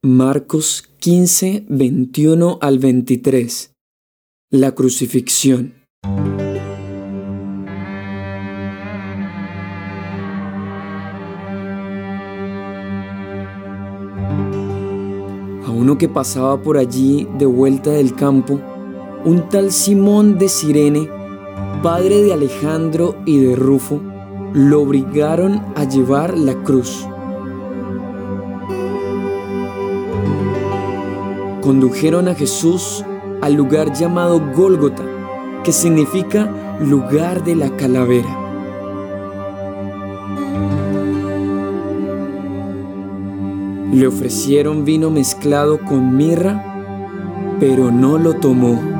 Marcos 15, 21 al 23. La crucifixión. A uno que pasaba por allí de vuelta del campo, un tal Simón de Cirene, padre de Alejandro y de Rufo, lo obligaron a llevar la cruz. Condujeron a Jesús al lugar llamado Gólgota, que significa lugar de la calavera. Le ofrecieron vino mezclado con mirra, pero no lo tomó.